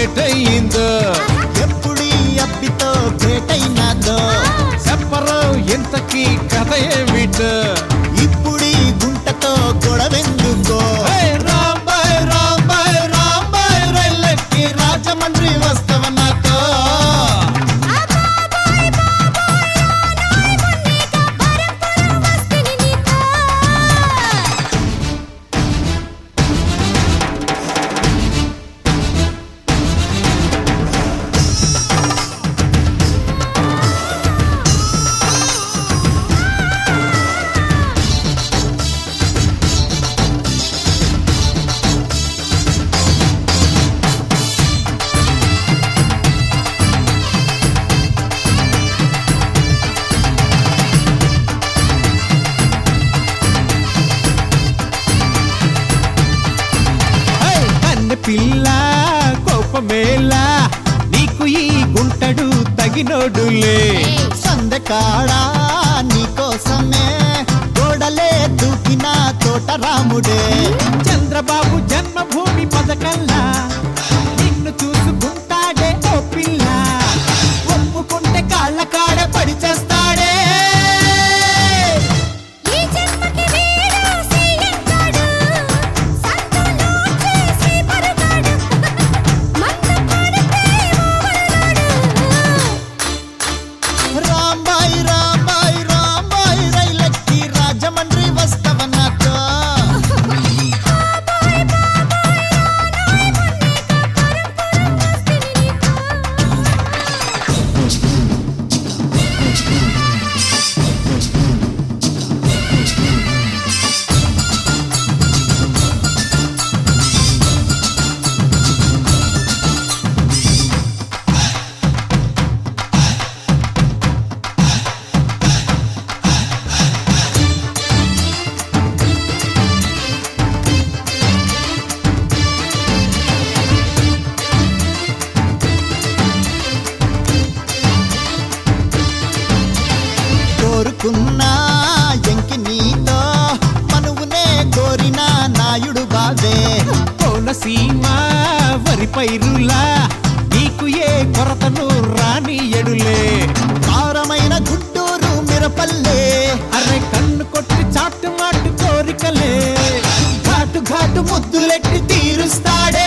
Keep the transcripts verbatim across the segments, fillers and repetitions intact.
late అయ్యిందో ఎప్పుడు అప్పితో గ్రేటైనాదో చెప్పరు ఎంతకీ కథ ఏమిటో ఇప్పుడు గుంటతో గొడవెందుకో రాంబాయ్ రాంబాయ్ రాంబాయ్ రైలెక్కి రాజమండ్రి వస్తావ నాతో పిల్ల కోపమేలా నీకు ఈ గుంటడు తగినోడులే సందకాడా నీకోసమే గోడలే దూకిన తోట రాముడే చంద్రబాబు జన్మభూమి పథకంలా నిన్ను చూసుకుంటాడే ఓ పిల్ల ఒప్పుకుంటే కాళ్ళ కాడ పడి చేస్తాడే రాంబాయ్ రాంబాయ్ రాంబాయ్ రైలెక్కి రాజమండ్రి వస్తావ నాతో కోరుకున్నా ఎంకి నీతో మనువునే కోరిన నాయుడు బావే కోనసీమ వరి పైరులా నీకు ఏ కొరతను రాని ఎడులే కారమైన గుంటూరు మిరపల్లే అరే కన్ను కొట్టి చాటు మాటు కోరికలే ఘాటు ఘాటు ముద్దులెట్టి తీరుస్తాడే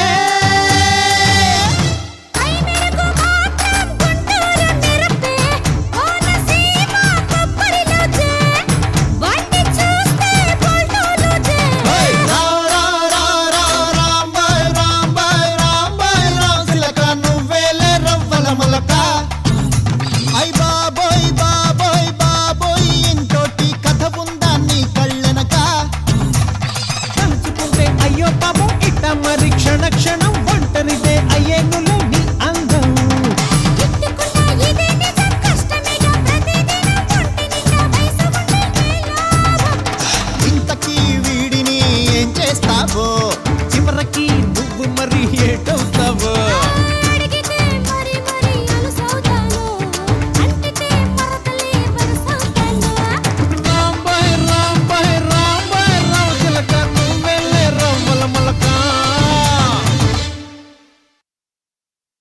రా రా రా రా రాంబాయ్ రాంబాయ్ రాంబాయ్ రాసిలక నువ్వేలే రవ్వల మొలక ఐ బాబోయ్ బాబోయ్ బాబోయ్ ఇంకోటి కథ ఉందా నీ కళ్ళెనక తలుచుకుంటే అయ్యో పాపం ఇట్ట మరి క్షణ క్షణం ఒంటరిదే అయ్యేనులే నీ అందం ఇంతకీ వీడిని ఏం చేస్తావో